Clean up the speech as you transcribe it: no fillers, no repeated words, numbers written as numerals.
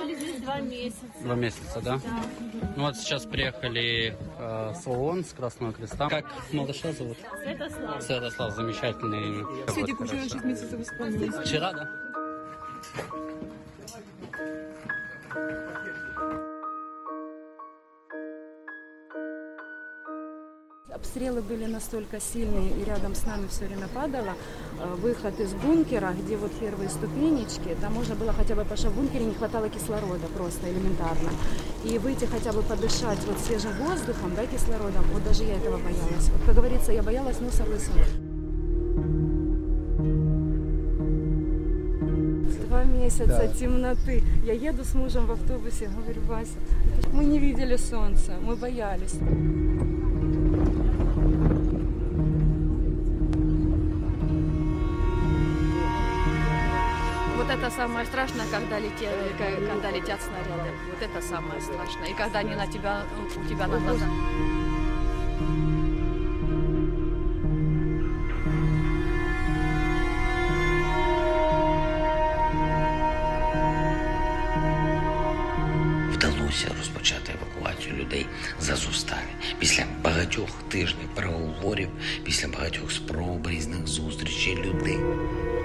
были здесь 2 месяца. 2 месяца, да? Да. Ну вот сейчас приехали с ООН, с Красного Креста. Как малыша зовут? Святослав. Святослав, замечательное имя. Светик, Вот, уже хорошо. 6 месяцев исполнилось. Вчера, да? Обстрелы были настолько сильные, и рядом с нами все время падало. Выход из бункера, где вот первые ступенечки, там можно было хотя бы, потому что в бункере не хватало кислорода, просто элементарно. И выйти хотя бы подышать вот свежим воздухом, да, кислородом, вот даже я этого боялась. Вот, как говорится, я боялась носа высунуть. 2 месяца темноты. Я еду с мужем в автобусе, говорю: Вася, мы не видели солнца, мы боялись. Вот это самое страшное, когда летят снаряды. Вот это самое страшное. И когда они у тебя на глазах. Вдалося розпочати евакуацію людей з Азовсталі. Після багатьох тижнів переговорів, після багатьох спроб різних зустрічей людей.